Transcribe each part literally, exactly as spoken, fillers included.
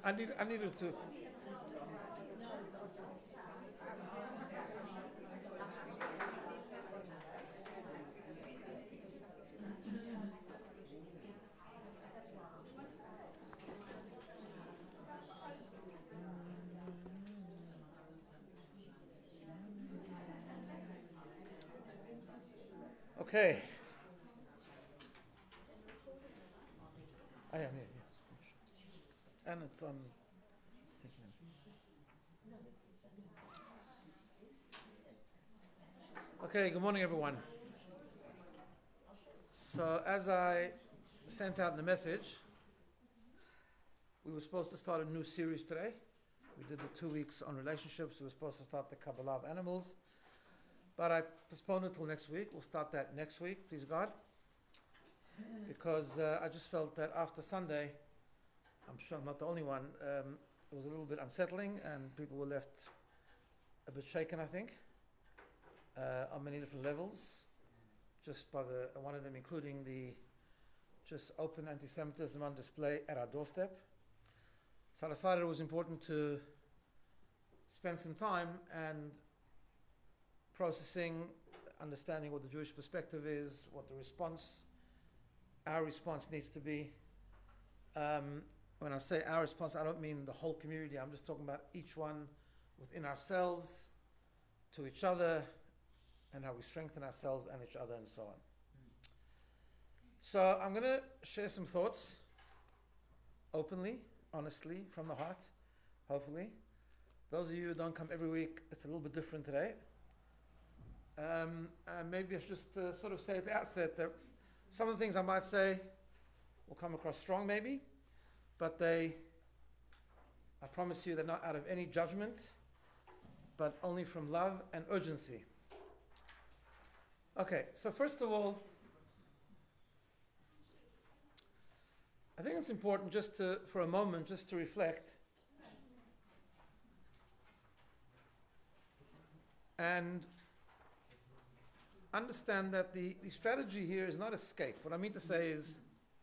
I need, I needed to. Okay. I am here, yes. And it's on. Okay, good morning, everyone. So, as I sent out in the message, we were supposed to start a new series today. We did the two weeks on relationships. We were supposed to start the Kabbalah of animals. But I postponed it until next week. We'll start that next week, please God. Because uh, I just felt that after Sunday, I'm sure I'm not the only one, um, it was a little bit unsettling and people were left a bit shaken, I think, uh, on many different levels. Just by the one of them including the just open anti-Semitism on display at our doorstep. So I decided it was important to spend some time and processing, understanding what the Jewish perspective is, what the response, our response needs to be. Um, when I say our response, I don't mean the whole community. I'm just talking about each one within ourselves, to each other, and how we strengthen ourselves and each other, and so on. So I'm going to share some thoughts openly, honestly, from the heart, hopefully. Those of you who don't come every week, it's a little bit different today. Um, and maybe I should just uh, sort of say at the outset that some of the things I might say will come across strong maybe, but they, I promise you, they're not out of any judgment, but only from love and urgency. Okay, so first of all, I think it's important just to, for a moment, just to reflect and understand that the, the strategy here is not escape. What I mean to say is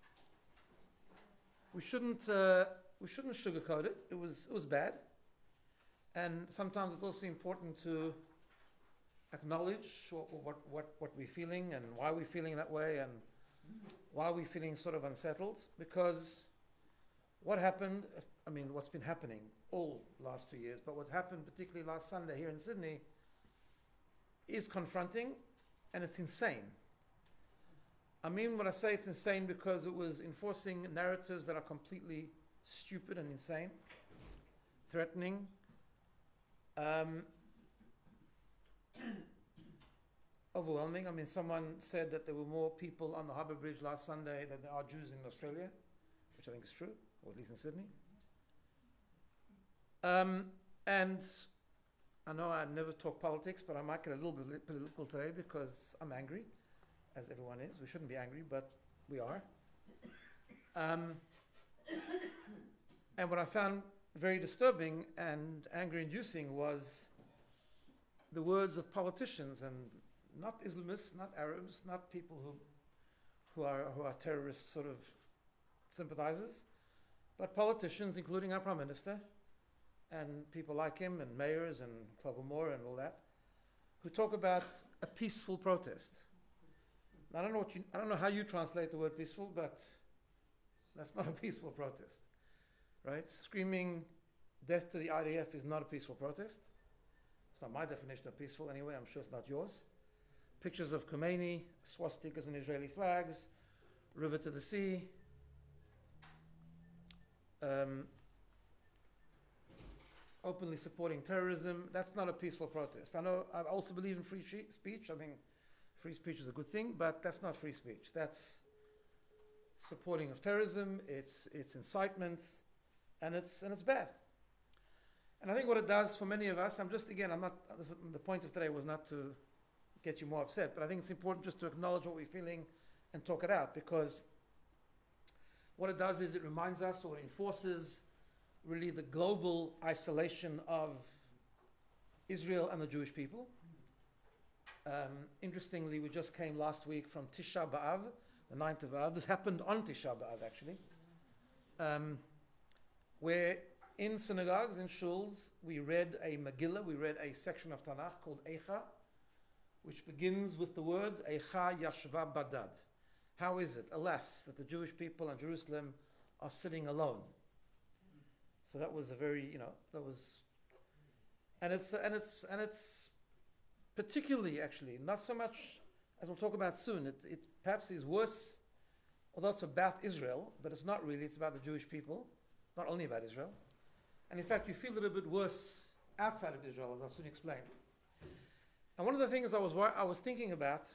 we shouldn't uh, we shouldn't sugarcoat it. It was it was bad, and sometimes it's also important to acknowledge what what what, what we're feeling and why we're feeling that way and why we're feeling sort of unsettled. Because what happened, I mean, what's been happening all last two years, but what happened particularly last Sunday here in Sydney is confronting. And it's insane. I mean, when I say it's insane, because it was enforcing narratives that are completely stupid and insane, threatening. Um, overwhelming. I mean, someone said that there were more people on the Harbour Bridge last Sunday than there are Jews in Australia, which I think is true, or at least in Sydney. Um, and I know I never talk politics, but I might get a little bit political today because I'm angry, as everyone is. We shouldn't be angry, but we are. Um, and what I found very disturbing and anger-inducing was the words of politicians, and not Islamists, not Arabs, not people who who are who are terrorist sort of sympathizers, but politicians, including our Prime Minister, and people like him, and mayors, and Clover Moore, and all that, who talk about a peaceful protest. I don't know what you, I don't know how you translate the word peaceful, but that's not a peaceful protest, right? Screaming death to the I D F is not a peaceful protest. It's not my definition of peaceful anyway. I'm sure it's not yours. Pictures of Khomeini, swastikas and Israeli flags, river to the sea. Um, openly supporting terrorism, that's not a peaceful protest. I know, I also believe in free she- speech. I think free speech is a good thing, but that's not free speech. That's supporting of terrorism, it's it's incitement, and it's and it's bad. And I think what it does for many of us, I'm just, again, I'm not, this is, the point of today was not to get you more upset, but I think it's important just to acknowledge what we're feeling and talk it out, because what it does is it reminds us, or enforces really the global isolation of Israel and the Jewish people. Um, interestingly, we just came last week from Tisha B'Av, the ninth of Av. This happened on Tisha B'Av, actually, um, where in synagogues, in shuls, we read a Megillah, we read a section of Tanakh called Eicha, which begins with the words Eicha Yashva Badad. How is it, alas, that the Jewish people in Jerusalem are sitting alone? So that was a very, you know, that was, and it's and it's and it's particularly actually not so much as we'll talk about soon. It it perhaps is worse, although it's about Israel, but it's not really. It's about the Jewish people, not only about Israel. And in fact, you feel it a bit worse outside of Israel, as I'll soon explain. And one of the things I was I was thinking about,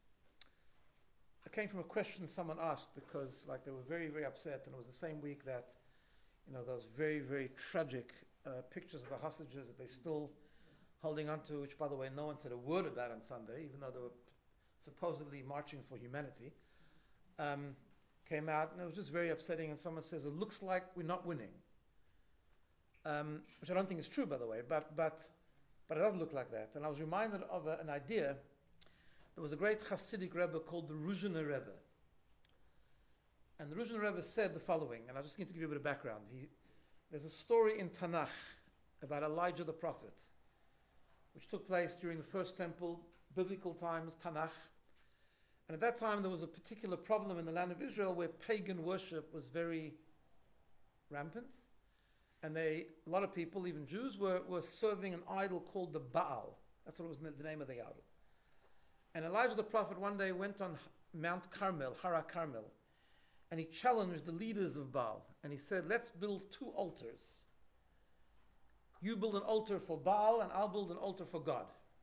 it came from a question someone asked, because like they were very, very upset, and it was the same week that, you know, those very, very tragic uh, pictures of the hostages that they're still holding on to, which, by the way, no one said a word about on Sunday, even though they were supposedly marching for humanity, um, came out, and it was just very upsetting, and someone says, it looks like we're not winning. Um, which I don't think is true, by the way, but but but it does look like that. And I was reminded of a, an idea. There was a great Hasidic Rebbe called the Ruzhiner Rebbe. And the Ruzhiner Rebbe said the following, and I just need to give you a bit of background. He, there's a story in Tanakh about Elijah the prophet, which took place during the First Temple, biblical times, Tanakh. And at that time, there was a particular problem in the land of Israel where pagan worship was very rampant. And they, a lot of people, even Jews, were, were serving an idol called the Baal. That's what it was, the name of the idol. And Elijah the prophet one day went on Mount Carmel, Hara Carmel, and he challenged the leaders of Baal. And he said, let's build two altars. You build an altar for Baal, and I'll build an altar for God.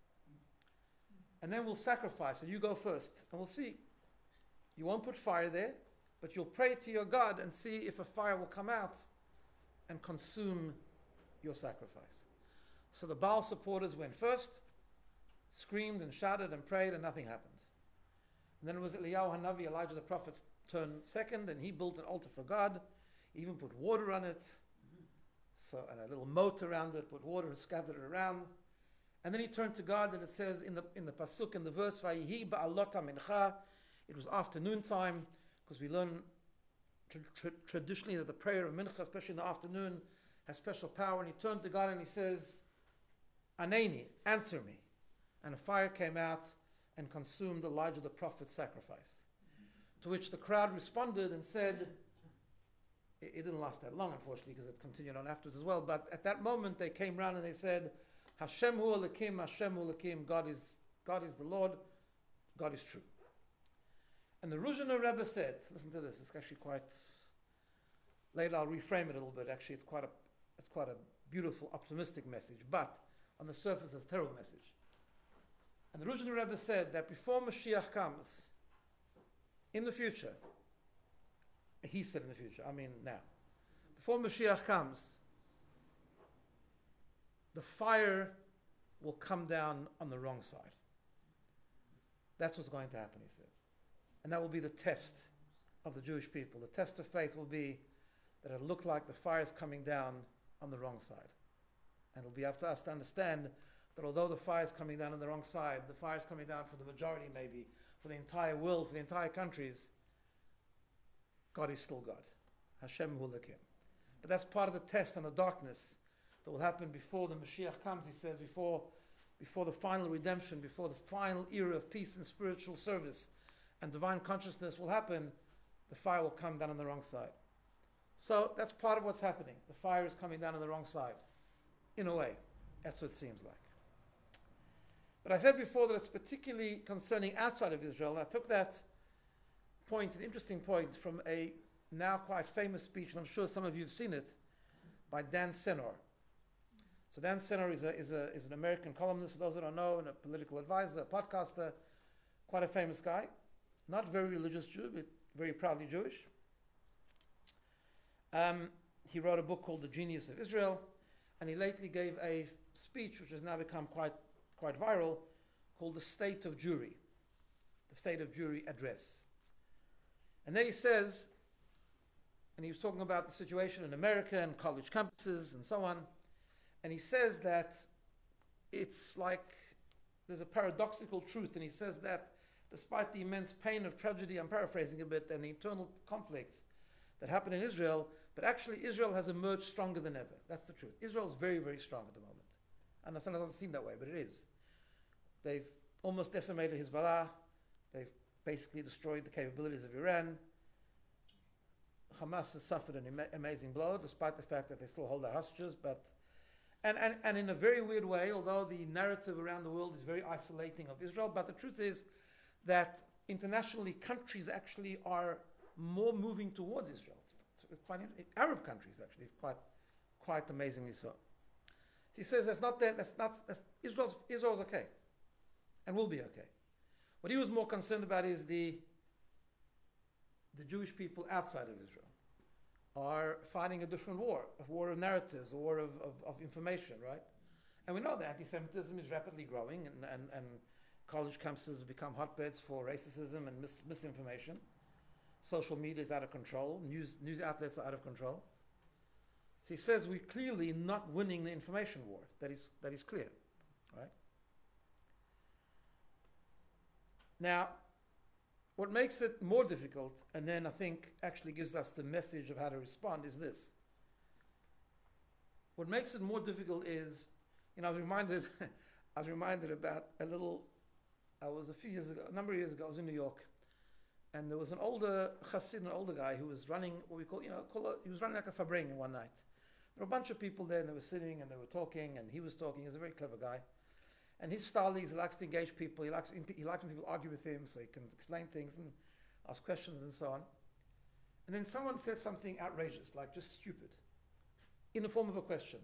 And then we'll sacrifice, and you go first, and we'll see. You won't put fire there, but you'll pray to your God and see if a fire will come out and consume your sacrifice. So the Baal supporters went first, screamed and shouted and prayed, and nothing happened. And then it was Eliyahu Hanavi, Elijah the prophet's turn second, and he built an altar for God. He even put water on it, so and a little moat around it, put water and scattered it around. And then he turned to God, and it says in the in the pasuk, in the verse, Vayihi ba'alota mincha, it was afternoon time, because we learn Tra- tra- traditionally that the prayer of Mincha, especially in the afternoon, has special power. And he turned to God and he says, Aneni, answer me. And a fire came out and consumed Elijah the prophet's sacrifice. Mm-hmm. To which the crowd responded and said, it, it didn't last that long, unfortunately, because it continued on afterwards as well. But at that moment, they came round and they said, Hashem hu Elokim, Hashem hu Elokim, God is, God is the Lord, God is true. And the Ruzhiner Rebbe said, listen to this, it's actually quite, later I'll reframe it a little bit, actually it's quite a, it's quite a beautiful, optimistic message, but on the surface it's a terrible message. And the Ruzhiner Rebbe said that before Mashiach comes, in the future, he said in the future, I mean now, before Mashiach comes, the fire will come down on the wrong side. That's what's going to happen, he said. And that will be the test of the Jewish people. The test of faith will be that it'll look like the fire is coming down on the wrong side. And it'll be up to us to understand that although the fire is coming down on the wrong side, the fire is coming down for the majority maybe, for the entire world, for the entire countries, God is still God. Hashem hu Elokim. But that's part of the test and the darkness that will happen before the Mashiach comes, he says, before, before the final redemption, before the final era of peace and spiritual service and divine consciousness will happen, the fire will come down on the wrong side. So that's part of what's happening. The fire is coming down on the wrong side. In a way, that's what it seems like. But I said before that it's particularly concerning outside of Israel, and I took that point, an interesting point, from a now quite famous speech, and I'm sure some of you have seen it, by Dan Senor. So Dan Senor is, a, is, a, is an American columnist, for those that don't know, and a political advisor, a podcaster, quite a famous guy. Not very religious Jew, but very proudly Jewish. Um, he wrote a book called The Genius of Israel, and he lately gave a speech which has now become quite, quite viral, called The State of Jewry, the State of Jewry Address. And there he says, and he was talking about the situation in America and college campuses and so on, and he says that it's like there's a paradoxical truth, and he says that despite the immense pain of tragedy, I'm paraphrasing a bit, and the internal conflicts that happen in Israel, But actually, Israel has emerged stronger than ever. That's the truth. Israel is very, very strong at the moment. And sometimes it doesn't seem that way, but it is. They've almost decimated Hezbollah. They've basically destroyed the capabilities of Iran. Hamas has suffered an ama- amazing blow, despite the fact that they still hold their hostages. But and, and, and in a very weird way, although the narrative around the world is very isolating of Israel, but the truth is that internationally, countries actually are more moving towards Israel. It's, it's quite Arab countries actually, quite quite amazingly so. He says that's not that. That's not. That's, Israel's Israel's okay, and will be okay. What he was more concerned about is the the Jewish people outside of Israel are fighting a different war, a war of narratives, a war of, of, of information, right? And we know that anti-Semitism is rapidly growing, and, and, and college campuses become hotbeds for racism and mis- misinformation. Social media is out of control. News, news outlets are out of control. So he says we're clearly not winning the information war. That is, that is clear, right? Now, what makes it more difficult, and then I think actually gives us the message of how to respond, is this. What makes it more difficult is, you know, I was reminded, I was reminded about a little, I was a few years ago, a number of years ago, I was in New York, and there was an older chassid, an older guy who was running what we call, you know, call a, he was running like a fabrengen one night. There were a bunch of people there, and they were sitting, and they were talking, and he was talking. He was a very clever guy. And his style is he likes to engage people. He likes he likes when people argue with him, so he can explain things and ask questions and so on. And then someone said something outrageous, like just stupid, in the form of a question.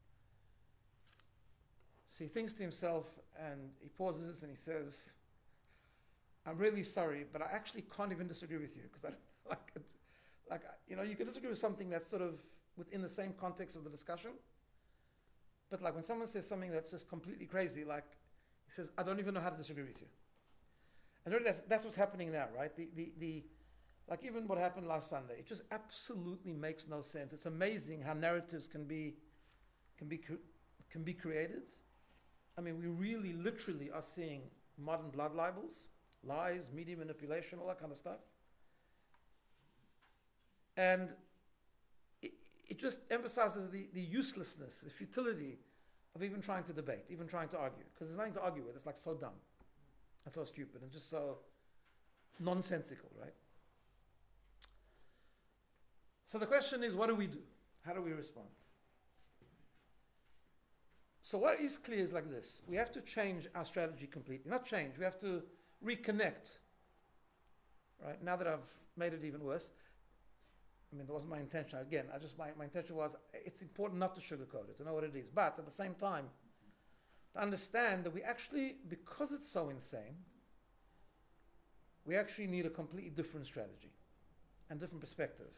So he thinks to himself, and he pauses, and he says, "I'm really sorry, but I actually can't even disagree with you because I like it. Like you know, you can disagree with something that's sort of within the same context of the discussion." But like when someone says something that's just completely crazy, like he says, I don't even know how to disagree with you. And really that's, that's what's happening now, right? The, the, the, like even what happened last Sunday, it just absolutely makes no sense. It's amazing how narratives can be, can be, can be created. I mean, we really literally are seeing modern blood libels, lies, media manipulation, all that kind of stuff. And it just emphasizes the, the uselessness, the futility of even trying to debate, even trying to argue. Because there's nothing to argue with. It's like so dumb and so stupid and just so nonsensical, right? So the question is, what do we do? How do we respond? So what is clear is like this. We have to change our strategy completely. Not change, we have to reconnect. Right? Now that I've made it even worse, I mean, that wasn't my intention. Again, I just my, my intention was it's important not to sugarcoat it, to know what it is. But at the same time, to understand that we actually, because it's so insane, we actually need a completely different strategy and different perspective.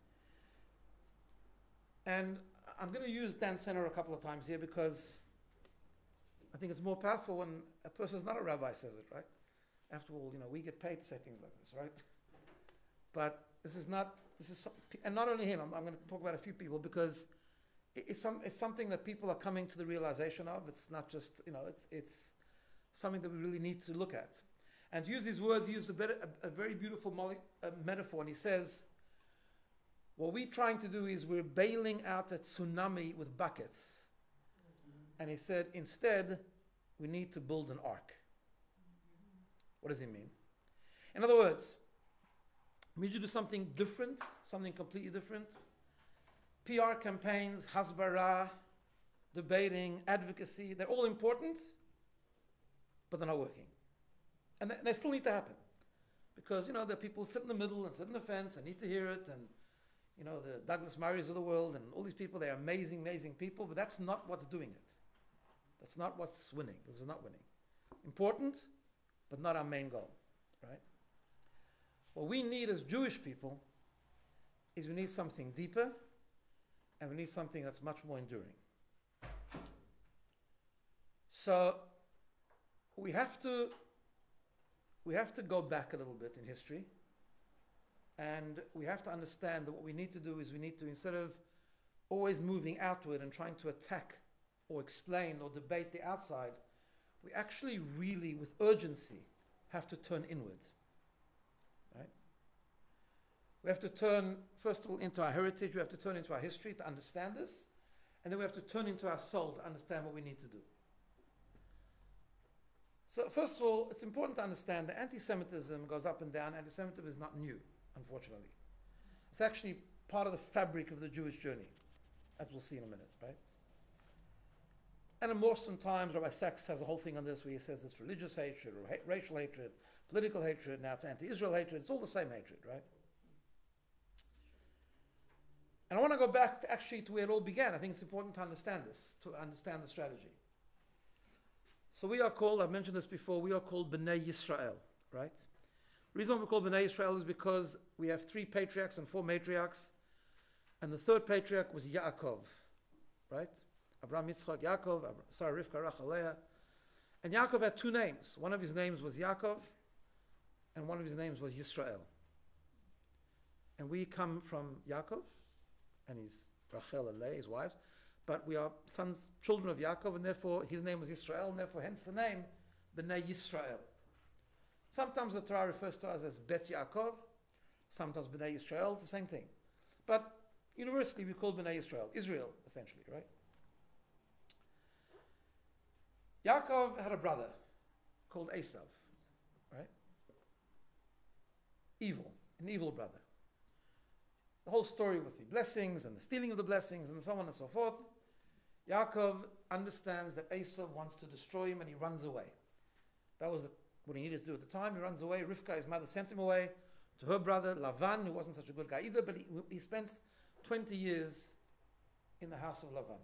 And I'm going to use Dan Senor a couple of times here because I think it's more powerful when a person is not a rabbi says it, right? After all, you know, we get paid to say things like this, right? But this is not. This is, some, and not only him. I'm, I'm going to talk about a few people because it, it's some. It's something that people are coming to the realization of. It's not just you know. It's it's something that we really need to look at. And to use these words, he used a, better, a, a very beautiful moli, uh, metaphor, and he says, "What we're trying to do is we're bailing out a tsunami with buckets." Mm-hmm. And he said, instead, we need to build an ark. What does he mean? In other words, we need to do something different, something completely different. P R campaigns, hasbara, debating, advocacy, they're all important, but they're not working. And they, they still need to happen. Because, you know, there are people who sit in the middle and sit on the fence and need to hear it, and, you know, the Douglas Murrays of the world and all these people, they're amazing, amazing people, but that's not what's doing it. That's not what's winning. This is not winning. Important, but not our main goal, right? What we need as Jewish people is we need something deeper, and we need something that's much more enduring. So we have to we have to go back a little bit in history, and we have to understand that what we need to do is we need to, instead of always moving outward and trying to attack or explain or debate the outside, we actually really, with urgency, have to turn inward. Right? We have to turn, first of all, into our heritage. We have to turn into our history to understand this. And then we have to turn into our soul to understand what we need to do. So first of all, it's important to understand that anti-Semitism goes up and down. Anti-Semitism is not new, unfortunately. It's actually part of the fabric of the Jewish journey, as we'll see in a minute, right? And in more sometimes, Rabbi Sachs has a whole thing on this where he says it's religious hatred or ha- racial hatred, political hatred, now it's anti-Israel hatred. It's all the same hatred, right? And I want to go back to actually to where it all began. I think it's important to understand this, to understand the strategy. So we are called, I've mentioned this before, we are called B'nai Yisrael, right? The reason we're called B'nai Yisrael is because we have three patriarchs and four matriarchs, and the third patriarch was Yaakov, right? Abraham, Yitzchak, Yaakov, Sarah, Rivka, Rachel, Leah. And Yaakov had two names. One of his names was Yaakov, and one of his names was Yisrael. And we come from Yaakov, and his Rachel and Leah, his wives, but we are sons, children of Yaakov, and therefore his name was Israel, and therefore hence the name B'nai Yisrael. Sometimes the Torah refers to us as Bet Yaakov, sometimes B'nai Yisrael, it's the same thing. But universally we call B'nai Yisrael, Israel essentially, right? Yaakov had a brother called Esav, right? Evil, an evil brother. The whole story with the blessings and the stealing of the blessings and so on and so forth. Yaakov understands that Esav wants to destroy him and he runs away. That was the, what he needed to do at the time. He runs away. Rivka, his mother, sent him away to her brother Lavan, who wasn't such a good guy either, but he, he spent twenty years in the house of Lavan.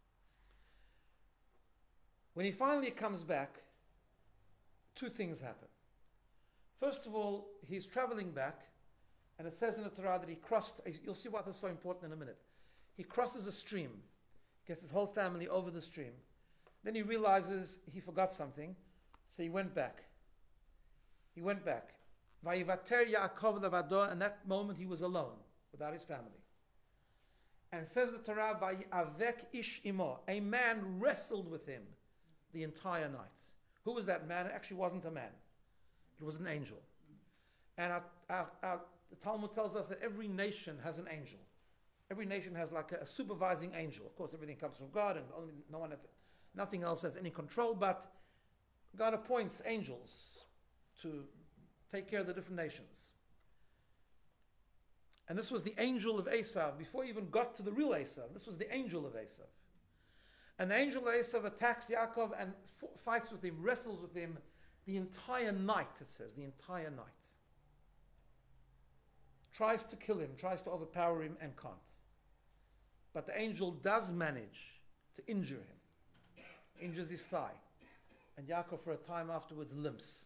When he finally comes back, two things happen. First of all, he's traveling back, and it says in the Torah that he crossed, you'll see why this is so important in a minute. He crosses a stream, gets his whole family over the stream. Then he realizes he forgot something, so he went back. He went back. Vayivater Yaakov levado, and that moment he was alone, without his family. And it says the Torah, Vayavek ish imo, a man wrestled with him the entire night. Who was that man? It actually wasn't a man. It was an angel. And our, our, our, the Talmud tells us that every nation has an angel. Every nation has like a, a supervising angel. Of course, everything comes from God, and only, no one has, nothing else has any control. But God appoints angels to take care of the different nations. And this was the angel of Esav. Before he even got to the real Esav, this was the angel of Esav. And the angel of Esav attacks Yaakov and f- fights with him, wrestles with him the entire night, it says, the entire night. Tries to kill him, tries to overpower him, and can't. But the angel does manage to injure him, injures his thigh. And Yaakov, for a time afterwards, limps.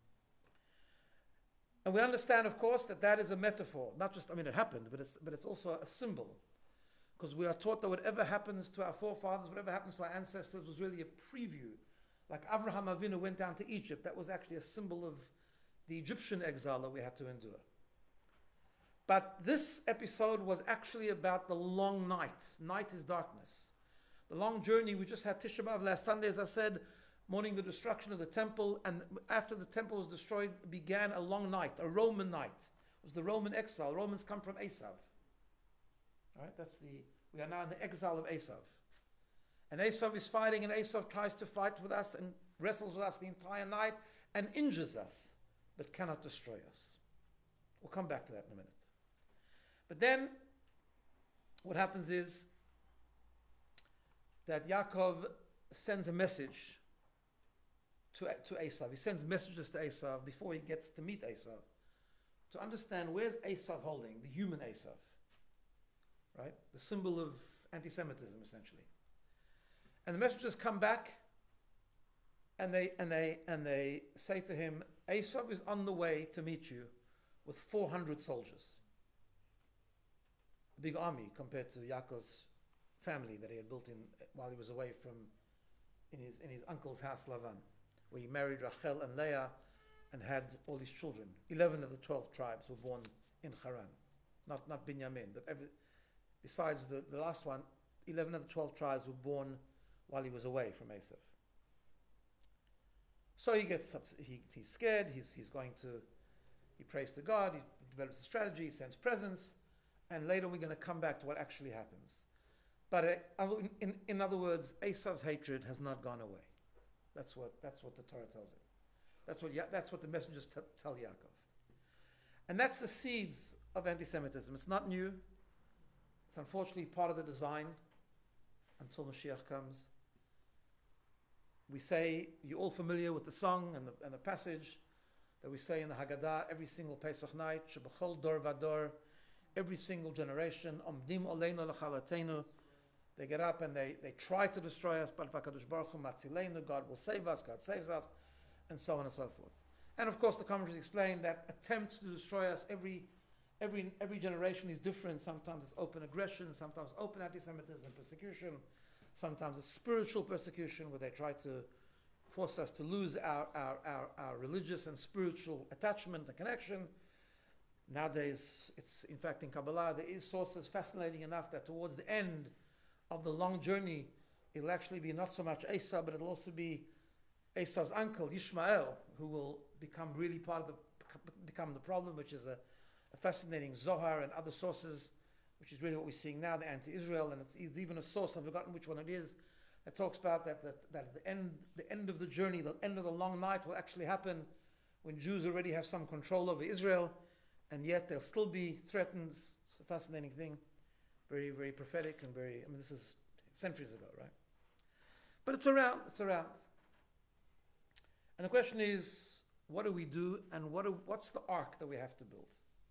And we understand, of course, that that is a metaphor. Not just, I mean, it happened, but it's, but it's also a symbol. Because we are taught that whatever happens to our forefathers, whatever happens to our ancestors, was really a preview. Like Avraham Avinu went down to Egypt, that was actually a symbol of the Egyptian exile that we had to endure. But this episode was actually about the long night. Night is darkness. The long journey, we just had Tisha B'Av last Sunday, as I said, mourning the destruction of the temple, and after the temple was destroyed, began a long night, a Roman night. It was the Roman exile. Romans come from Esav. All right, that's the, we are now in the exile of Esav. And Esav is fighting, and Esav tries to fight with us and wrestles with us the entire night and injures us, but cannot destroy us. We'll come back to that in a minute. But then, what happens is that Yaakov sends a message to, to Esav. He sends messages to Esav before he gets to meet Esav to understand where's Esav holding, the human Esav. Right? The symbol of anti-Semitism, essentially. And the messengers come back and they and they and they say to him, Esav is on the way to meet you with four hundred soldiers. A big army compared to Yaakov's family that he had built in while he was away from in his in his uncle's house Lavan, where he married Rachel and Leah and had all his children. Eleven of the twelve tribes were born in Haran. Not not Binyamin, but every Besides the, the last one, eleven of the twelve tribes were born while he was away from Esav. So he gets up, he, he's scared, he's, he's going to he prays to God, he develops a strategy, he sends presents, and later we're going to come back to what actually happens. But uh, in, in other words, Esau's hatred has not gone away. That's what, that's what the Torah tells him. That's what, that's what the messengers t- tell Yaakov. And that's the seeds of anti-Semitism. It's not new. It's unfortunately part of the design until Mashiach comes. We say, you're all familiar with the song and the, and the passage that we say in the Haggadah every single Pesach night, Shebachol dor vador, every single generation, Omdim oleinu l'chalatenu. They get up and they, they try to destroy us, but HaKadosh Baruch Hu matzileinu, God will save us, God saves us, and so on and so forth. And of course the commentaries explain that attempts to destroy us, every, every, every generation is different. Sometimes it's open aggression, sometimes open anti-Semitism, persecution, sometimes it's spiritual persecution where they try to force us to lose our, our, our, our religious and spiritual attachment and connection. Nowadays, it's in fact in Kabbalah, there is sources fascinating enough that towards the end of the long journey, it'll actually be not so much Esau, but it'll also be Esau's uncle, Yishmael, who will become really part of the, become the problem, which is a, a fascinating Zohar and other sources, which is really what we're seeing now, the anti-Israel, and it's, it's even a source, I've forgotten which one it is, that talks about that, that, that at the end, the end of the journey, the end of the long night will actually happen when Jews already have some control over Israel, and yet they'll still be threatened. It's a fascinating thing. Very, very prophetic and very, I mean, this is centuries ago, right? But it's around, it's around. And the question is, what do we do and what do, what's the arc that we have to build?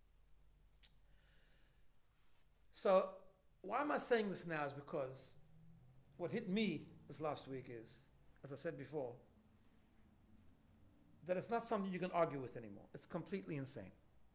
So, why am I saying this now is because what hit me this last week is, as I said before, that it's not something you can argue with anymore. It's completely insane.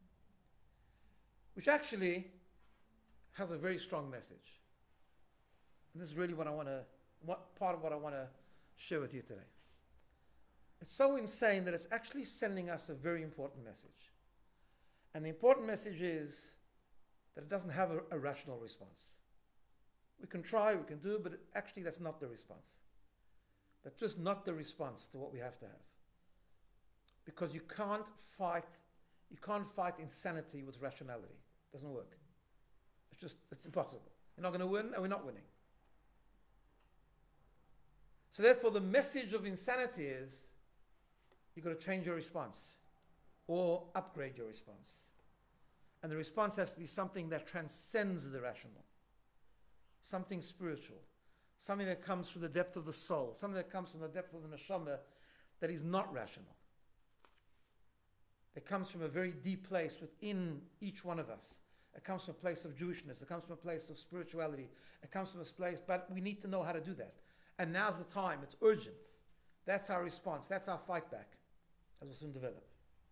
Which actually has a very strong message. And this is really what I want to, what part of what I want to share with you today. It's so insane that it's actually sending us a very important message. And the important message is that it doesn't have a, a rational response. We can try, we can do it, but it, actually that's not the response. That's just not the response to what we have to have. Because you can't fight, you can't fight insanity with rationality. It doesn't work. It's just, it's impossible. You're not going to win, and we're not winning. So therefore, the message of insanity is you've got to change your response or upgrade your response. And the response has to be something that transcends the rational, something spiritual, something that comes from the depth of the soul, something that comes from the depth of the neshama that is not rational. It comes from a very deep place within each one of us. It comes from a place of Jewishness. It comes from a place of spirituality. It comes from a place, but we need to know how to do that. And now's the time. It's urgent. That's our response. That's our fight back, as we'll soon develop.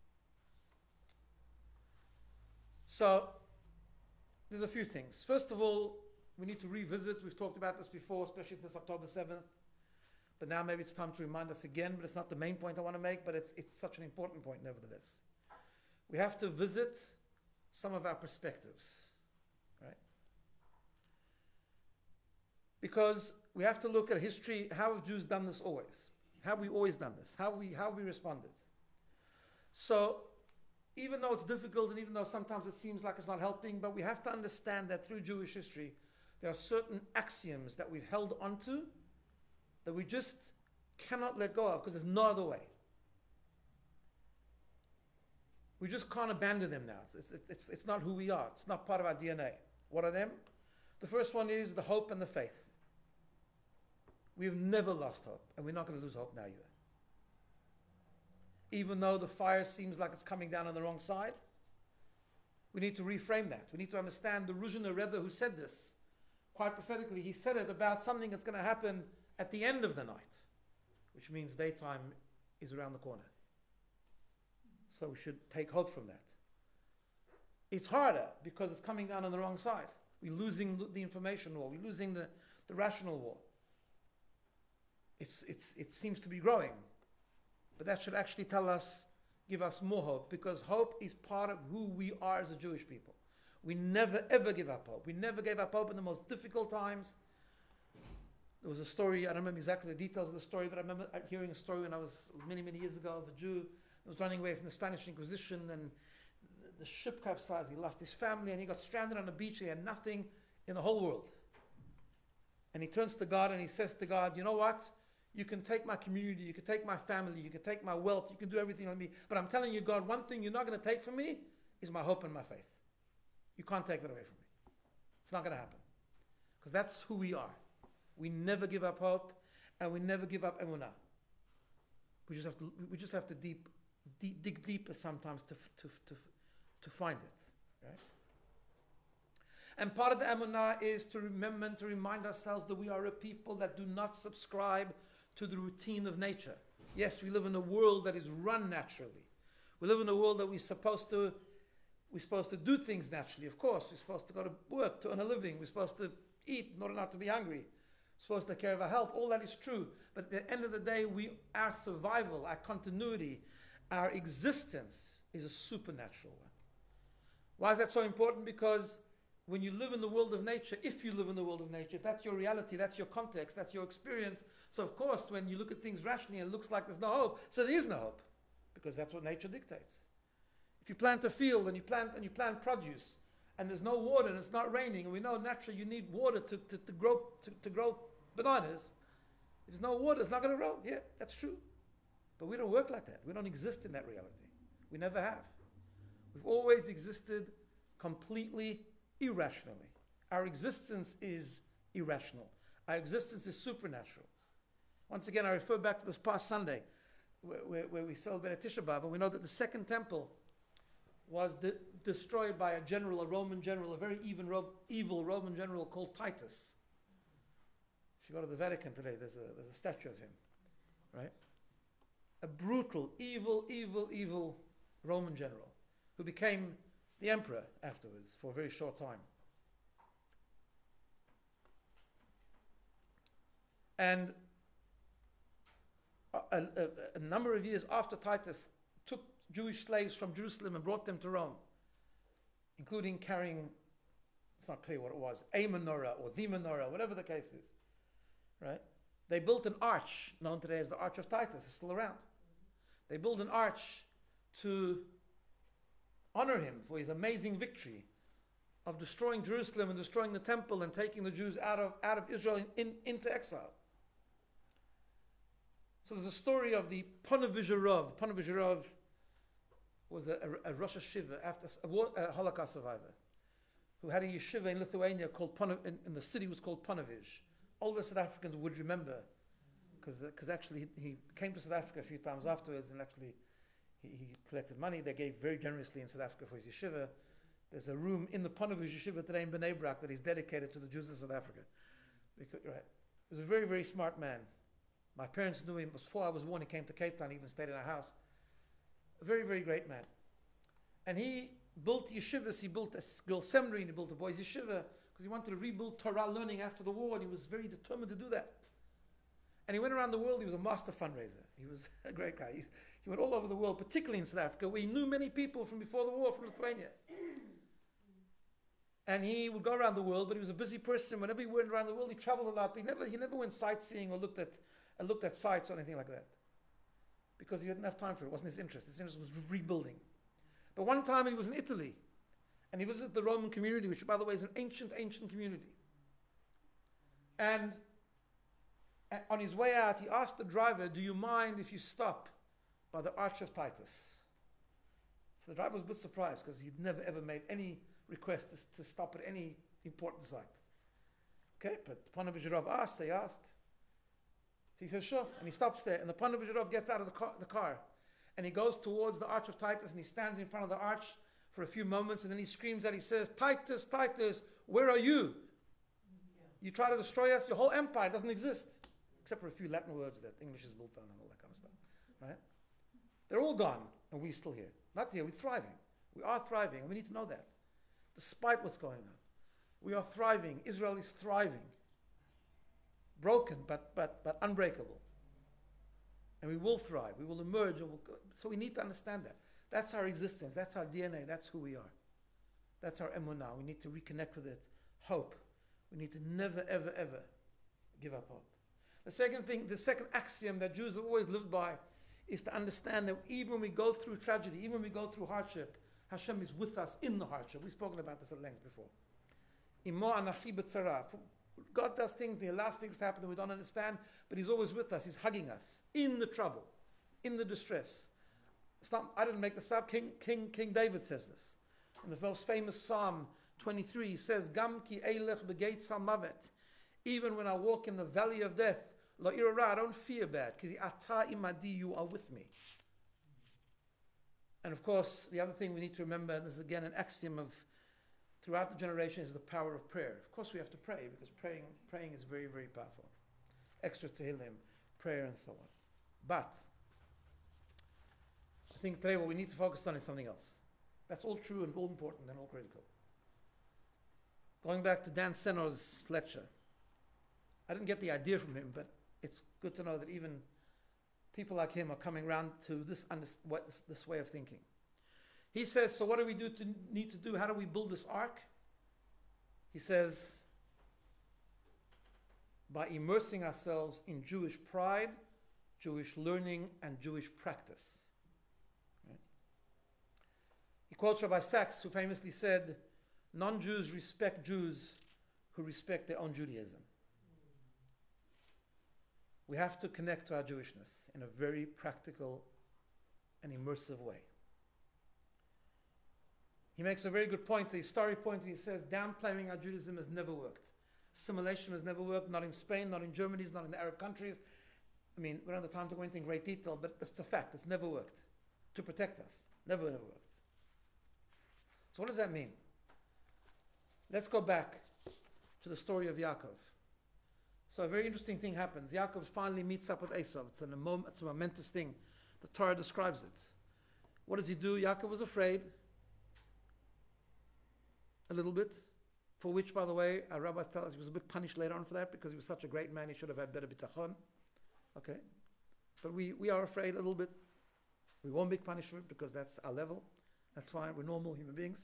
So, there's a few things. First of all, we need to revisit. We've talked about this before, especially this October seventh. But now maybe it's time to remind us again, but it's not the main point I want to make, but it's, it's such an important point nevertheless. We have to visit some of our perspectives, right? Because we have to look at history. How have Jews done this always? How have we always done this? How we how have we responded? So, even though it's difficult and even though sometimes it seems like it's not helping, but we have to understand that through Jewish history, there are certain axioms that we've held onto that we just cannot let go of because there's no other way. We just can't abandon them now. It's, it's, it's, it's not who we are. It's not part of our D N A. What are them? The first one is the hope and the faith. We've never lost hope, and we're not going to lose hope now either. Even though the fire seems like it's coming down on the wrong side, we need to reframe that. We need to understand the Ruzhiner Rebbe who said this, quite prophetically. He said it about something that's going to happen at the end of the night, which means daytime is around the corner. So we should take hope from that. It's harder because it's coming down on the wrong side. We're losing the information war. We're losing the, the rational war. It's, it's, it seems to be growing. But that should actually tell us, give us more hope, because hope is part of who we are as a Jewish people. We never ever give up hope. We never gave up hope in the most difficult times. There was a story, I don't remember exactly the details of the story, but I remember hearing a story when I was many, many years ago of a Jew that was running away from the Spanish Inquisition, and the ship capsized, he lost his family, and he got stranded on a beach. He had nothing in the whole world. And he turns to God and he says to God, you know what? You can take my community, you can take my family, you can take my wealth, you can do everything on me. But I'm telling you, God, one thing you're not going to take from me is my hope and my faith. You can't take that away from me. It's not going to happen. Because that's who we are. We never give up hope, and we never give up emunah. We just have to, we just have to deep, deep, dig deeper sometimes to, to, to, to find it. Right? And part of the emunah is to remember and to remind ourselves that we are a people that do not subscribe to the routine of nature. Yes, we live in a world that is run naturally. We live in a world that we're supposed to, we're supposed to do things naturally. Of course, we're supposed to go to work to earn a living. We're supposed to eat in order not to be hungry. We're supposed to take care of our health. All that is true. But at the end of the day, we, our survival, our continuity, our existence is a supernatural one. Why is that so important? Because when you live in the world of nature, if you live in the world of nature, if that's your reality, that's your context, that's your experience. So of course, when you look at things rationally, it looks like there's no hope. So there is no hope, because that's what nature dictates. If you plant a field and you plant and you plant produce, and there's no water and it's not raining, and we know naturally you need water to, to, to grow to, to grow bananas. If there's no water, it's not going to grow. Yeah, that's true. But we don't work like that. We don't exist in that reality. We never have. We've always existed completely irrationally. Our existence is irrational. Our existence is supernatural. Once again, I refer back to this past Sunday where, where, where we celebrated Tisha B'Av, and we know that the second temple was de- destroyed by a general, a Roman general, a very even Ro- evil Roman general called Titus. If you go to the Vatican today, there's a, there's a statue of him, right? A brutal, evil, evil, evil Roman general who became the emperor afterwards for a very short time. And a, a, a number of years after Titus took Jewish slaves from Jerusalem and brought them to Rome, including carrying, it's not clear what it was, a menorah or the menorah, whatever the case is, right? They built an arch known today as the Arch of Titus. It's still around. They built an arch to honor him for his amazing victory of destroying Jerusalem and destroying the temple and taking the Jews out of, out of Israel in, in, into exile. So there's a story of the Ponevezher Rav. Ponevezher Rav was a, a, a Rosh Hashiva, after a, war, a Holocaust survivor, who had a yeshiva in Lithuania called Pone, in, in the city was called Ponevizh. All the South Africans would remember, because because actually he, he came to South Africa a few times afterwards, and actually he, he collected money. They gave very generously in South Africa for his yeshiva. There's a room in the Ponevizh yeshiva today in Bnei Brak that is dedicated to the Jews of South Africa. Because, right, he was a very, very smart man. My parents knew him before I was born. He came to Cape Town, he even stayed in our house. A very, very great man. And he built yeshivas, he built a girls' seminary, and he built a boys' yeshiva, because he wanted to rebuild Torah learning after the war, and he was very determined to do that. And he went around the world. He was a master fundraiser. He was a great guy. He, he went all over the world, particularly in South Africa, where he knew many people from before the war, from Lithuania. And he would go around the world, but he was a busy person. Whenever he went around the world, he traveled a lot. But he never, he never went sightseeing or looked at, uh, looked at sites or anything like that, because he didn't have time for it. It wasn't his interest. His interest was rebuilding. But one time he was in Italy, and he visited the Roman community, which, by the way, is an ancient, ancient community. And on his way out, he asked the driver, "Do you mind if you stop by the Arch of Titus?" So the driver was a bit surprised, because he'd never ever made any request to, to stop at any important site. Okay, but the Ponevezher Rav asked, they asked. So he says, sure, and he stops there, and the Ponevezher Rav gets out of the car, the car, and he goes towards the Arch of Titus, and he stands in front of the arch for a few moments, and then he screams out, he says, "Titus, Titus, where are you? Yeah. You try to destroy us, your whole empire doesn't exist." Except for a few Latin words that English is built on and all that kind of stuff, right? They're all gone, and we're still here. Not here, we're thriving. We are thriving, and we need to know that. Despite what's going on, we are thriving. Israel is thriving. Broken, but but but unbreakable. And we will thrive. We will emerge. And we'll go. So we need to understand that. That's our existence. That's our D N A. That's who we are. That's our emunah. We need to reconnect with it. Hope. We need to never, ever, ever give up hope. The second thing, the second axiom that Jews have always lived by, is to understand that even when we go through tragedy, even when we go through hardship, Hashem is with us in the hardship. We've spoken about this at length before. Imo anachi b'tzara. God does things, He allows things to happen that we don't understand, but He's always with us. He's hugging us in the trouble, in the distress. It's not, I didn't make this up. King, King, King David says this. In the most famous Psalm twenty-three, he says, Gam ki eilech b'geit salmavet. Even when I walk in the valley of death, lo irara, I don't fear bad, because ata imadi, you are with me. And of course, the other thing we need to remember, and this is again an axiom of throughout the generation, is the power of prayer. Of course we have to pray, because praying praying is very, very powerful. Extra tehillim, prayer and so on. But I think today what we need to focus on is something else. That's all true and all important and all critical. Going back to Dan Senor's lecture, I didn't get the idea from him, but it's good to know that even people like him are coming around to this, under, what, this, this way of thinking. He says, so what do we do to need to do? How do we build this ark? He says, by immersing ourselves in Jewish pride, Jewish learning, and Jewish practice. Right? He quotes Rabbi Sachs, who famously said, non-Jews respect Jews who respect their own Judaism. We have to connect to our Jewishness in a very practical and immersive way. He makes a very good point, a historic point. He says, downplaying our Judaism has never worked. Assimilation has never worked, not in Spain, not in Germany, not in the Arab countries. I mean, we don't have the time to go into in great detail, but that's a fact. It's never worked to protect us. Never, never worked. So what does that mean? Let's go back to the story of Yaakov. So a very interesting thing happens. Yaakov finally meets up with Esau. It's, an, a mom- it's a momentous thing. The Torah describes it. What does he do? Yaakov was afraid. A little bit. For which, by the way, our rabbis tell us he was a bit punished later on for that, because he was such a great man, he should have had better bitachon. Okay? But we, we are afraid a little bit. We won't be punished for it because that's our level. That's fine. We're normal human beings.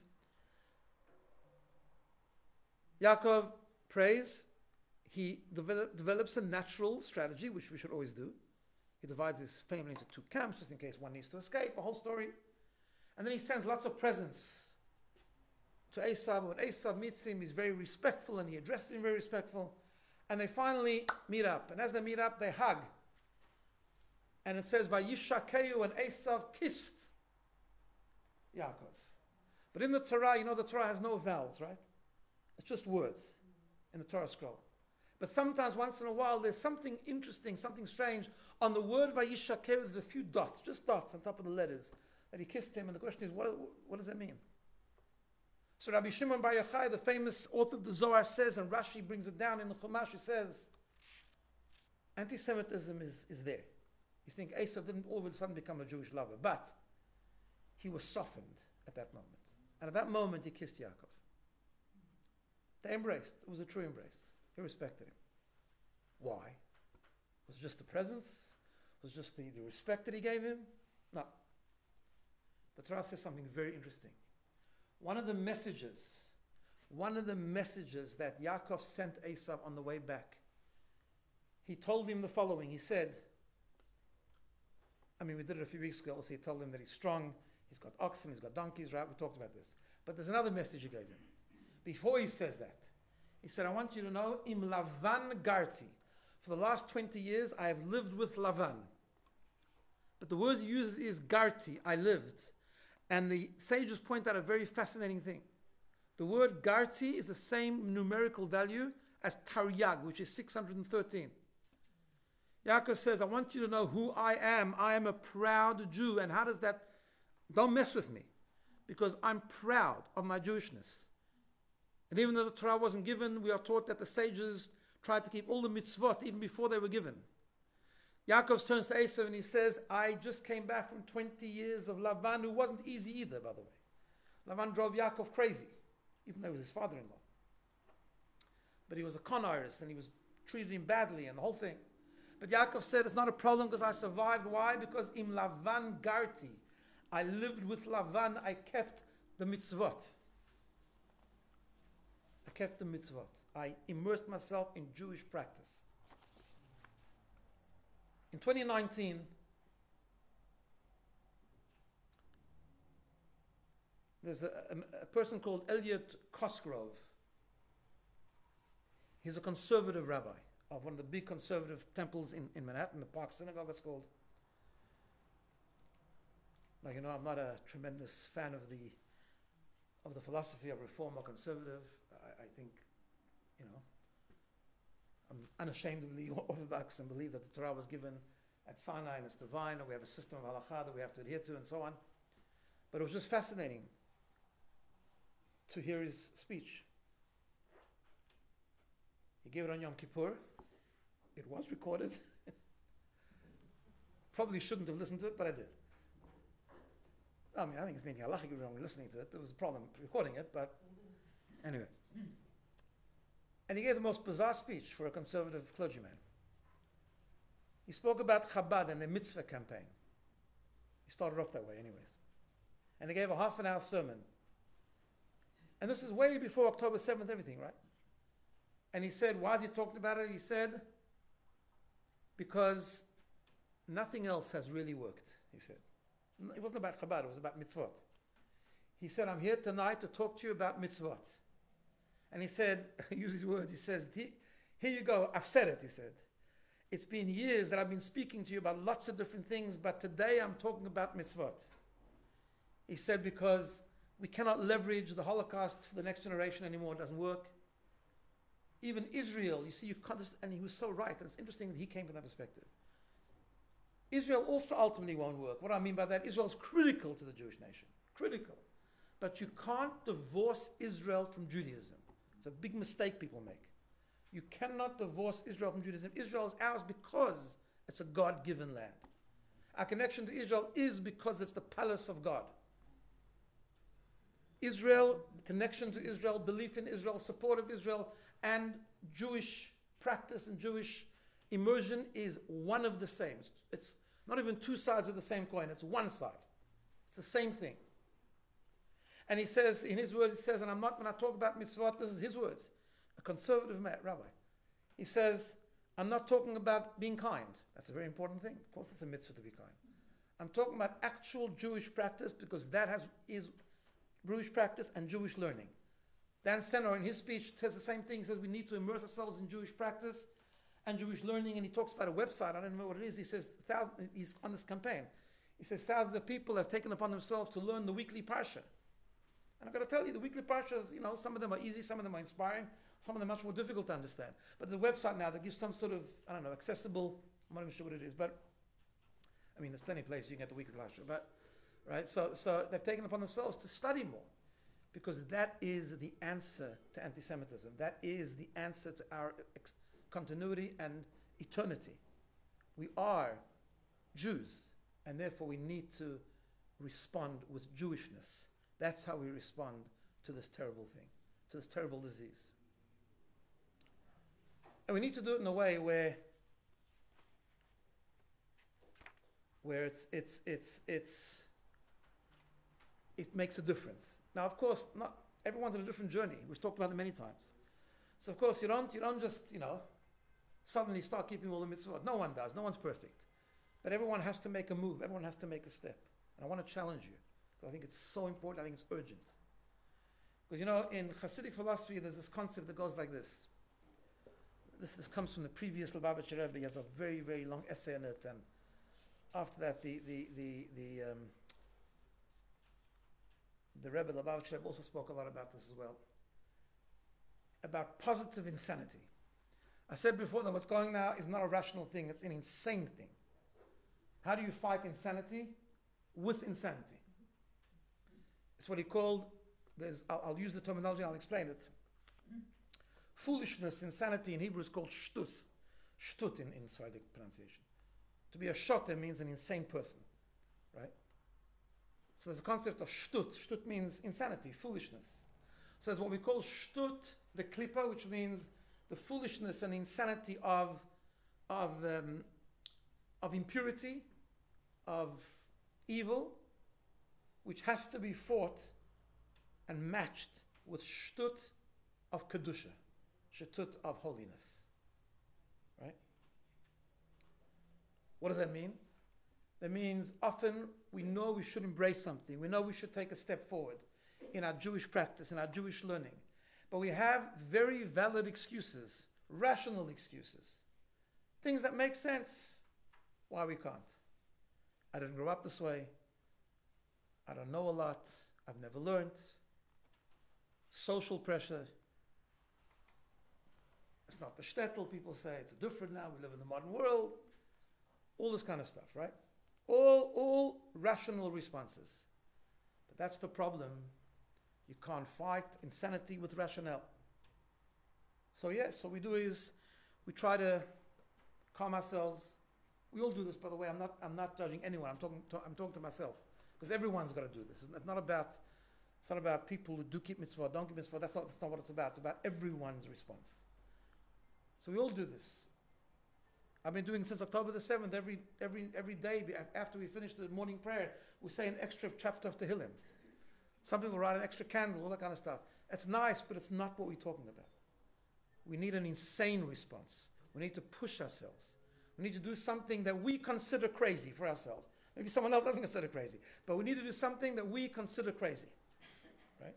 Yaakov prays. He develop, develops a natural strategy, which we should always do. He divides his family into two camps, just in case one needs to escape, a whole story. And then he sends lots of presents to Esau. When Esau meets him, he's very respectful, and he addresses him very respectful. And they finally meet up. And as they meet up, they hug. And it says, Vayishakeu, and Esau kissed Yaakov. But in the Torah, you know the Torah has no vowels, right? It's just words in the Torah scroll. But sometimes, once in a while, there's something interesting, something strange. On the word Vayishakeu, there's a few dots, just dots on top of the letters, that he kissed him. And the question is, what, what does that mean? So Rabbi Shimon Bar Yochai, the famous author of the Zohar, says, and Rashi brings it down in the Chumash, he says, anti-Semitism is, is there. You think Esau didn't all of a sudden become a Jewish lover, but he was softened at that moment. And at that moment, he kissed Yaakov. They embraced. It was a true embrace. He respected him. Why? Was it just the presence? Was it just the, the respect that he gave him? No. The Torah says something very interesting. One of the messages, one of the messages that Yaakov sent Esau on the way back, he told him the following. He said, I mean, we did it a few weeks ago, so he told him that he's strong, he's got oxen, he's got donkeys, right? We talked about this. But there's another message he gave him. Before he says that, he said, I want you to know, Im Lavan Garti. For the last twenty years, I have lived with Lavan. But the word he uses is Garti, I lived. And the sages point out a very fascinating thing. The word Garti is the same numerical value as Taryag, which is six hundred thirteen. Yaakov says, I want you to know who I am. I am a proud Jew. And how does that, don't mess with me, because I'm proud of my Jewishness. And even though the Torah wasn't given, we are taught that the sages tried to keep all the mitzvot even before they were given. Yaakov turns to Esau and he says, I just came back from twenty years of Lavan, who wasn't easy either, by the way. Lavan drove Yaakov crazy, even though he was his father-in-law. But he was a con artist and he was treated him badly and the whole thing. But Yaakov said, it's not a problem because I survived. Why? Because im Lavan Garti. I lived with Lavan, I kept the mitzvot. I kept the mitzvot. I immersed myself in Jewish practice. In twenty nineteen, There's a, a, a person called Elliot Cosgrove. He's a conservative rabbi of one of the big conservative temples in, in Manhattan, the Park Synagogue it's called. Now, you know, I'm not a tremendous fan of the of the philosophy of reform or conservative. I, I think, you know, I'm unashamedly orthodox and believe that the Torah was given at Sinai and it's divine, and we have a system of halakha that we have to adhere to and so on. But it was just fascinating to hear his speech. He gave it on Yom Kippur. It was recorded. Probably shouldn't have listened to it, but I did. I mean, I think it's anything halachic wrong listening to it. There was a problem recording it, but anyway. And he gave the most bizarre speech for a conservative clergyman. He spoke about Chabad and the mitzvah campaign. He started off that way anyways. And he gave a half an hour sermon. And this is way before October seventh, everything, right? And he said, why is he talking about it? He said, because nothing else has really worked, he said. It wasn't about Chabad, it was about mitzvot. He said, I'm here tonight to talk to you about mitzvot. And he said, use his words, he says, here you go, I've said it, he said. It's been years that I've been speaking to you about lots of different things, but today I'm talking about mitzvot. He said, because we cannot leverage the Holocaust for the next generation anymore, it doesn't work. Even Israel, you see, you can't, and he was so right, and it's interesting that he came from that perspective. Israel also ultimately won't work. What I mean by that, Israel is critical to the Jewish nation. Critical. But you can't divorce Israel from Judaism. It's a big mistake people make. You cannot divorce Israel from Judaism. Israel is ours because it's a God-given land. Our connection to Israel is because it's the palace of God. Israel, connection to Israel, belief in Israel, support of Israel, and Jewish practice and Jewish immersion is one of the same. It's not even two sides of the same coin, it's one side. It's the same thing. And he says, in his words, he says, and I'm not, when I talk about mitzvot, this is his words, a conservative rabbi. He says, I'm not talking about being kind. That's a very important thing. Of course, it's a mitzvah to be kind. I'm talking about actual Jewish practice because that has is Jewish practice and Jewish learning. Dan Senor, in his speech, says the same thing. He says we need to immerse ourselves in Jewish practice and Jewish learning, and he talks about a website. I don't know what it is. He says, thousands, he's on this campaign. He says thousands of people have taken upon themselves to learn the weekly parsha. And I've got to tell you, the weekly parshas, you know, some of them are easy, some of them are inspiring, some of them are much more difficult to understand. But the website now that gives some sort of, I don't know, accessible, I'm not even sure what it is, but, I mean, there's plenty of places you can get the weekly parsha, but, right, so, so they've taken upon themselves to study more, because that is the answer to anti-Semitism. That is the answer to our ex- continuity and eternity. We are Jews, and therefore we need to respond with Jewishness. That's how we respond to this terrible thing, to this terrible disease. And we need to do it in a way where, where it's, it's, it's, it's, it makes a difference. Now, of course, not everyone's on a different journey. We've talked about it many times. So, of course, you don't, you don't just, you know, suddenly start keeping all the mitzvot. No one does. No one's perfect. But everyone has to make a move. Everyone has to make a step. And I want to challenge you. I think it's so important. I think it's urgent. Because, you know, in Hasidic philosophy, there's this concept that goes like this. This, this comes from the previous Lubavitcher Rebbe. He has a very, very long essay on it. And after that, the the the the, um, the Rebbe, Lubavitcher Rebbe, also spoke a lot about this as well. About positive insanity. I said before that what's going now is not a rational thing. It's an insane thing. How do you fight insanity? With insanity. It's what he called, there's, I'll, I'll use the terminology, I'll explain it. Foolishness, insanity in Hebrew is called shtus. Shtut in, in Sephardic pronunciation. To be a shoter means an insane person, right? So there's a concept of shtut. Shtut means insanity, foolishness. So there's what we call shtut, the klipa, which means the foolishness and insanity of, of, um, of impurity, of evil, which has to be fought and matched with shtut of kedusha, shtut of holiness. Right? What does that mean? That means often we know we should embrace something. We know we should take a step forward. in our Jewish practice, in our Jewish learning. But we have very valid excuses, rational excuses, things that make sense why we can't. I didn't grow up this way. I don't know a lot. I've never learned. Social pressure. It's not the shtetl, people say. It's different now. We live in the modern world. All this kind of stuff, right? All, all rational responses. But that's the problem. You can't fight insanity with rationale. So yes, what we do is we try to calm ourselves. We all do this, by the way. I'm not, I'm not judging anyone. I'm talking to, I'm talking to myself. Because everyone's got to do this. It's not about, it's not about people who do keep mitzvah, don't keep mitzvah. That's not, that's not what it's about. It's about everyone's response. So we all do this. I've been doing it since October the seventh. Every, every, every day after we finish the morning prayer, we say an extra chapter of Tehillim. Some people write an extra candle, all that kind of stuff. It's nice, but it's not what we're talking about. We need an insane response. We need to push ourselves. We need to do something that we consider crazy for ourselves. Maybe someone else doesn't consider crazy, but we need to do something that we consider crazy, right?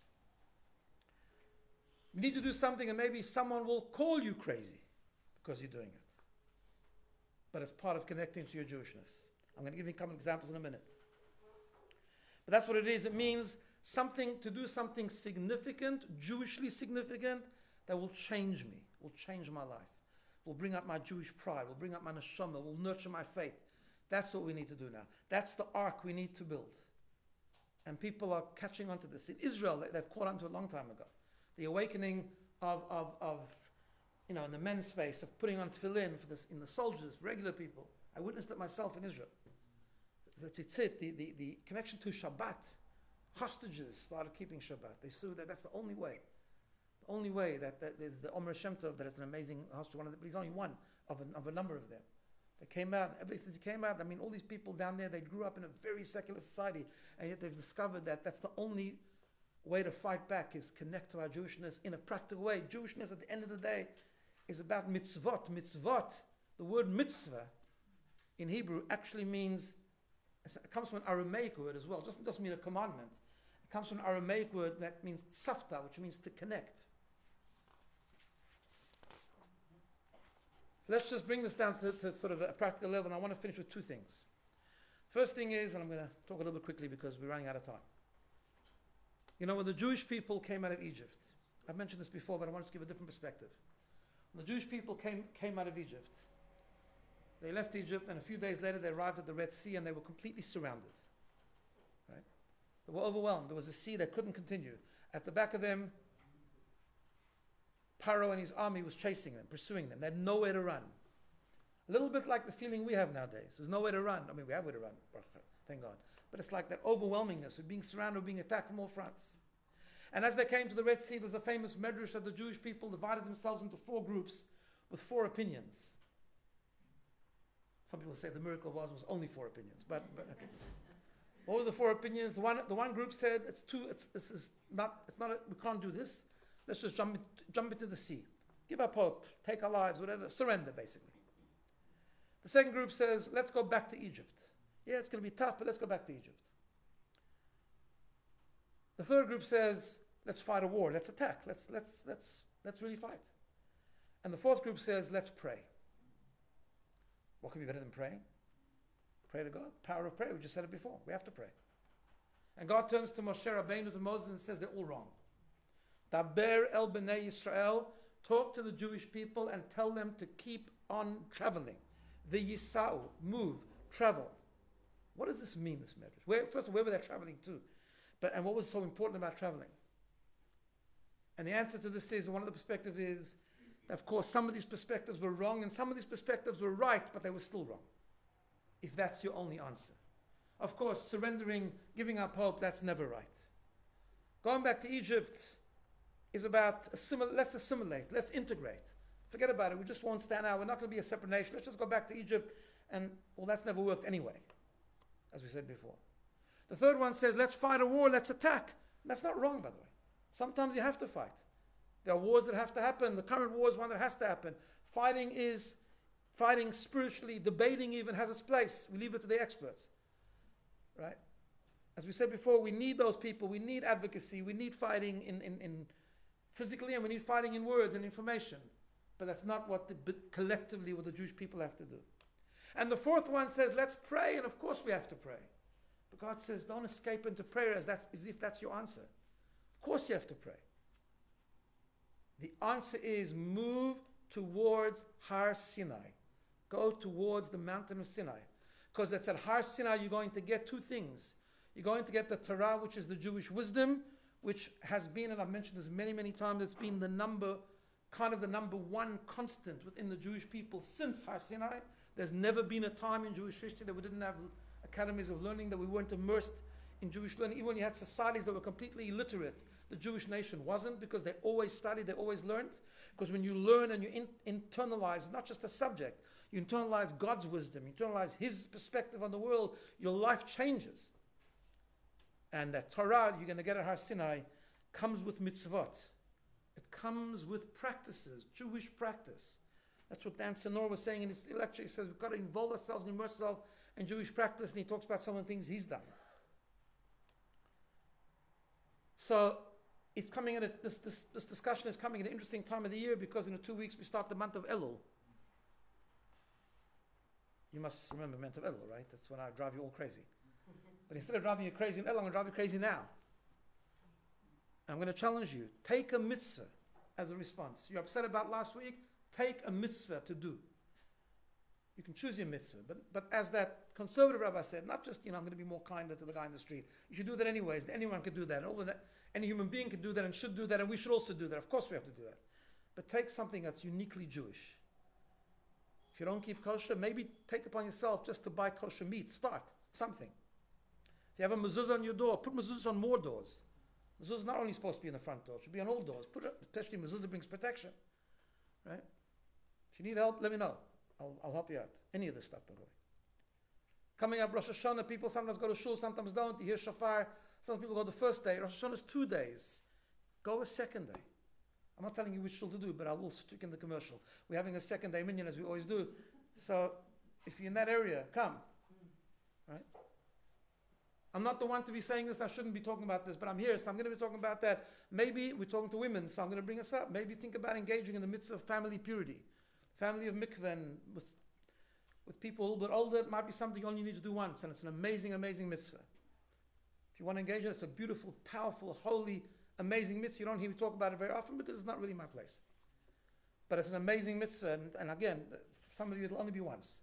We need to do something and maybe someone will call you crazy because you're doing it. But it's part of connecting to your Jewishness. I'm going to give you a couple of examples in a minute. But that's what it is. It means something, to do something significant, Jewishly significant, that will change me, will change my life, will bring up my Jewish pride, will bring up my neshama, will nurture my faith. That's what we need to do now. That's the ark we need to build. And people are catching on to this. In Israel, they've caught on to it a long time ago. The awakening of, of, of you know, in the men's space, of putting on tefillin for this, in the soldiers, regular people. I witnessed it myself in Israel. That's it. The, the, the connection to Shabbat. Hostages started keeping Shabbat. They saw that that's the only way. The only way that, that there's the Omer Shem Tov, that is an amazing hostage, one of the, but he's only one of a, of a number of them. They came out, ever since he came out, I mean, all these people down there, they grew up in a very secular society, and yet they've discovered that that's the only way to fight back, is connect to our Jewishness in a practical way. Jewishness, at the end of the day, is about mitzvot. Mitzvot, the word mitzvah in Hebrew actually means, it comes from an Aramaic word as well. It doesn't just mean a commandment. It comes from an Aramaic word that means tzafta, which means to connect. Let's just bring this down to, to sort of a practical level, and I want to finish with two things. First thing is, and I'm going to talk a little bit quickly because we're running out of time. You know, when the Jewish people came out of Egypt, I've mentioned this before, but I want to give a different perspective. When the Jewish people came, came out of Egypt, they left Egypt, and a few days later they arrived at the Red Sea, and they were completely surrounded. Right? They were overwhelmed. There was a sea that couldn't continue. At the back of them, Paro and his army was chasing them, pursuing them. They had nowhere to run. A little bit like the feeling we have nowadays. There's nowhere to run. I mean, we have where to run, thank God. But it's like that overwhelmingness of being surrounded, being attacked from all fronts. And as they came to the Red Sea, there's a famous medrash that the Jewish people divided themselves into four groups with four opinions. Some people say the miracle was was only four opinions, but, but okay. What were the four opinions? The one, the one group said, it's too, it's, this is not, it's not, a, we can't do this. Let's just jump, jump into the sea. Give up hope, take our lives, whatever, surrender basically. The second group says, let's go back to Egypt. Yeah, it's going to be tough, but let's go back to Egypt. The third group says, let's fight a war, let's attack, let's, let's, let's, let's really fight. And the fourth group says, let's pray. What could be better than praying? Pray to God. Power of prayer, we just said it before. We have to pray. And God turns to Moshe Rabbeinu, to Moses, and says they're all wrong. Daber el b'nei Yisrael, talk to the Jewish people and tell them to keep on traveling. The Yisau, move, travel. What does this mean, this message? Where, first of all, where were they traveling to? But, and what was so important about traveling? And the answer to this is, one of the perspectives is, of course, some of these perspectives were wrong and some of these perspectives were right, but they were still wrong. If that's your only answer. Of course, surrendering, giving up hope, that's never right. Going back to Egypt is about, assimil- let's assimilate, let's integrate. Forget about it, we just won't stand out, we're not going to be a separate nation, let's just go back to Egypt, and, well, that's never worked anyway, as we said before. The third one says, let's fight a war, let's attack. That's not wrong, by the way. Sometimes you have to fight. There are wars that have to happen. The current war is one that has to happen. Fighting is, fighting spiritually, debating even has its place. We leave it to the experts, right? As we said before, we need those people. We need advocacy. We need fighting in, in, in physically, and we need fighting in words and information. But that's not what the, but collectively what the Jewish people have to do. And the fourth one says, let's pray, and of course we have to pray. But God says, don't escape into prayer as, that's, as if that's your answer. Of course you have to pray. The answer is move towards Har Sinai. Go towards the mountain of Sinai. Because it's at Har Sinai you're going to get two things. You're going to get the Torah, which is the Jewish wisdom, which has been, and I've mentioned this many, many times, it's been the number, kind of the number one constant within the Jewish people since Har Sinai. There's never been a time in Jewish history that we didn't have academies of learning, that we weren't immersed in Jewish learning. Even when you had societies that were completely illiterate, the Jewish nation wasn't, because they always studied, they always learned. Because when you learn and you in, internalize not just a subject, you internalize God's wisdom, you internalize His perspective on the world, your life changes. And that Torah you're going to get at Har Sinai comes with mitzvot. It comes with practices, Jewish practice. That's what Dan Senor was saying in his lecture. He says we've got to involve ourselves and immerse ourselves in Jewish practice, and he talks about some of the things he's done. So it's coming at a, this, this, this discussion is coming at an interesting time of the year, because in two weeks we start the month of Elul. You must remember the month of Elul, right? That's when I drive you all crazy. But instead of driving you crazy in Elul, I'm going to drive you crazy now. I'm going to challenge you. Take a mitzvah as a response. You're upset about last week? Take a mitzvah to do. You can choose your mitzvah. But, but as that conservative rabbi said, not just, you know, I'm going to be more kinder to the guy in the street. You should do that anyways. Anyone can do that. And all of that. Any human being can do that and should do that, and we should also do that. Of course we have to do that. But take something that's uniquely Jewish. If you don't keep kosher, maybe take upon yourself just to buy kosher meat. Start something. If you have a mezuzah on your door, put mezuzahs on more doors. Mezuzah is not only supposed to be in the front door, it should be on all doors. Put it, especially mezuzah brings protection. Right? If you need help, let me know. I'll, I'll help you out. Any of this stuff, by the way. Coming up Rosh Hashanah, people sometimes go to shul, sometimes don't. You hear shofar. Some people go the first day. Rosh Hashanah is two days. Go a second day. I'm not telling you which shul to do, but I will stick in the commercial. We're having a second day minyan, as we always do. So if you're in that area, come. Right? I'm not the one to be saying this. I shouldn't be talking about this, but I'm here, so I'm going to be talking about that. Maybe we're talking to women, so I'm going to bring us up. Maybe think about engaging in the midst of family purity, family of mikveh, and with with people a little bit older. It might be something you only need to do once, and it's an amazing, amazing mitzvah. If you want to engage in it, it's a beautiful, powerful, holy, amazing mitzvah. You don't hear me talk about it very often because it's not really my place. But it's an amazing mitzvah, and, and again, some of you it'll only be once.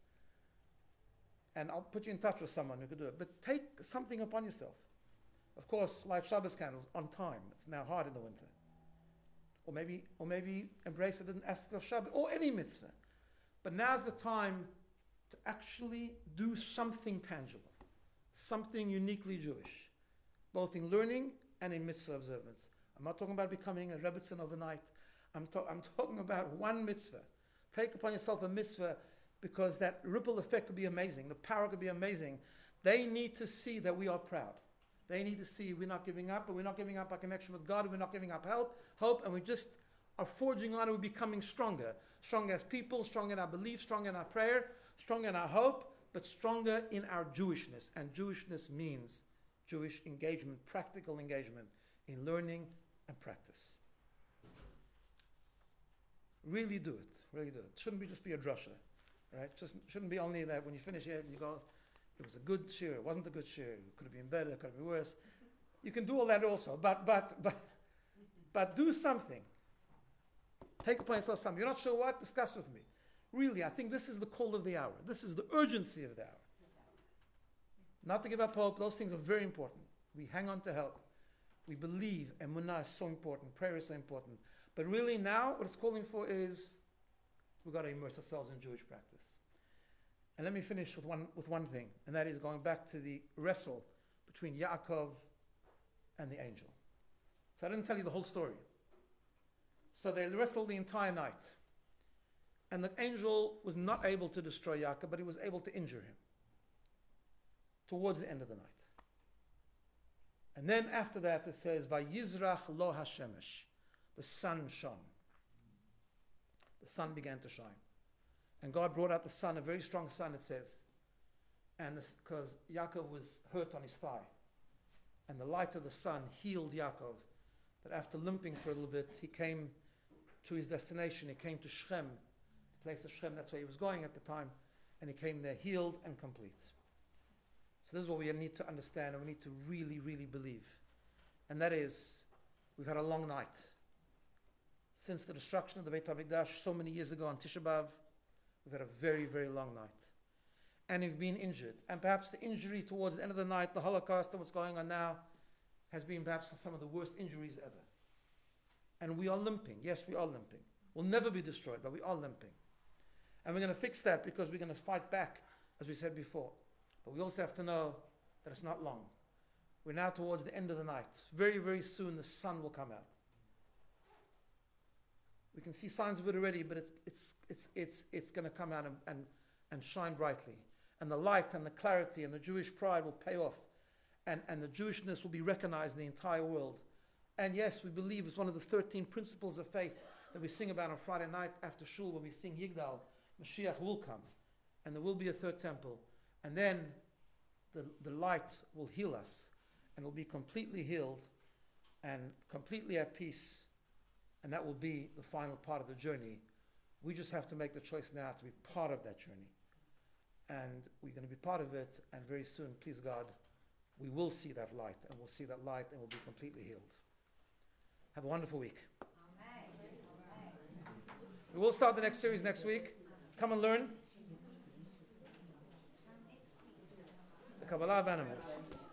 And I'll put you in touch with someone who could do it. But take something upon yourself. Of course, light Shabbos candles on time. It's now hard in the winter. Or maybe, or maybe embrace it and ask of Shabbat, or any mitzvah. But now's the time to actually do something tangible, something uniquely Jewish, both in learning and in mitzvah observance. I'm not talking about becoming a Rebbetzin overnight. I'm, to- I'm talking about one mitzvah. Take upon yourself a mitzvah, because that ripple effect could be amazing. The power could be amazing. They need to see that we are proud. They need to see we're not giving up, but we're not giving up our connection with God. We're not giving up help, hope, and we just are forging on and we're becoming stronger. Stronger as people, stronger in our belief, stronger in our prayer, stronger in our hope, but stronger in our Jewishness. And Jewishness means Jewish engagement, practical engagement in learning and practice. Really do it. Really do it. It shouldn't be just be a drasha. Right? Just shouldn't be only that when you finish it, you go, it was a good shir, it wasn't a good shir, it could have been better, it could have been worse. You can do all that also, but but but but do something. Take upon yourself something. You're not sure what? Discuss with me. Really, I think this is the call of the hour. This is the urgency of the hour. Not to give up hope. Those things are very important. We hang on to help. We believe, and emunah is so important. Prayer is so important. But really now, what it's calling for is we've got to immerse ourselves in Jewish practice. And let me finish with one with one thing, and that is going back to the wrestle between Yaakov and the angel. So I didn't tell you the whole story. So they wrestled the entire night. And the angel was not able to destroy Yaakov, but he was able to injure him towards the end of the night. And then after that it says, Vayizrach lo hashemesh. The sun shone. The sun began to shine. And God brought out the sun, a very strong sun, it says. And because Yaakov was hurt on his thigh. And the light of the sun healed Yaakov. That after limping for a little bit, he came to his destination. He came to Shechem, the place of Shechem. That's where he was going at the time. And he came there healed and complete. So this is what we need to understand and we need to really, really believe. And that is, we've had a long night. Since the destruction of the Beit HaMikdash so many years ago on Tisha B'Av, we've had a very, very long night. And we've been injured. And perhaps the injury towards the end of the night, the Holocaust and what's going on now, has been perhaps some of the worst injuries ever. And we are limping. Yes, we are limping. We'll never be destroyed, but we are limping. And we're going to fix that because we're going to fight back, as we said before. But we also have to know that it's not long. We're now towards the end of the night. Very, very soon the sun will come out. We can see signs of it already, but it's it's it's it's it's going to come out and, and, and shine brightly. And the light and the clarity and the Jewish pride will pay off. And, and the Jewishness will be recognized in the entire world. And yes, we believe it's one of the thirteen principles of faith that we sing about on Friday night after Shul when we sing Yigdal. Mashiach will come. And there will be a third temple. And then the, the light will heal us. And we'll be completely healed and completely at peace. And that will be the final part of the journey. We just have to make the choice now to be part of that journey. And we're going to be part of it. And very soon, please God, we will see that light. And we'll see that light and we'll be completely healed. Have a wonderful week. Amen. We will start the next series next week. Come and learn the Kabbalah of animals.